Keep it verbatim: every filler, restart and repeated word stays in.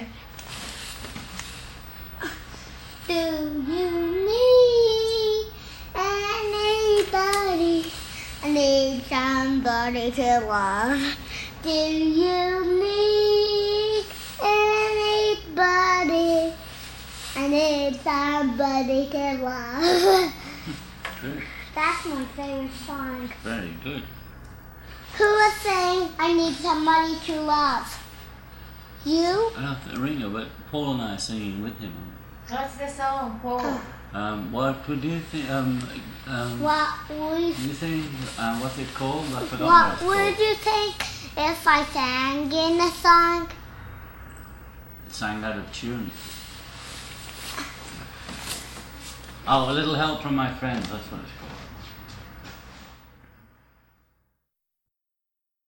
Okay. Do you need anybody? I need somebody to love. Do you need anybody? I need somebody to love. Good. That's my favorite song. Very good. Who was saying I need somebody to love? You? I don't think Ringo, but Paul and I are singing with him. What's the song, Paul? Um, what would you think? Um, um, What would you think? Uh, what's it called? I forgot What what would it's you think if I sang in a song? called. Sang out of tune. Oh, a little help from my friends. That's what it's called.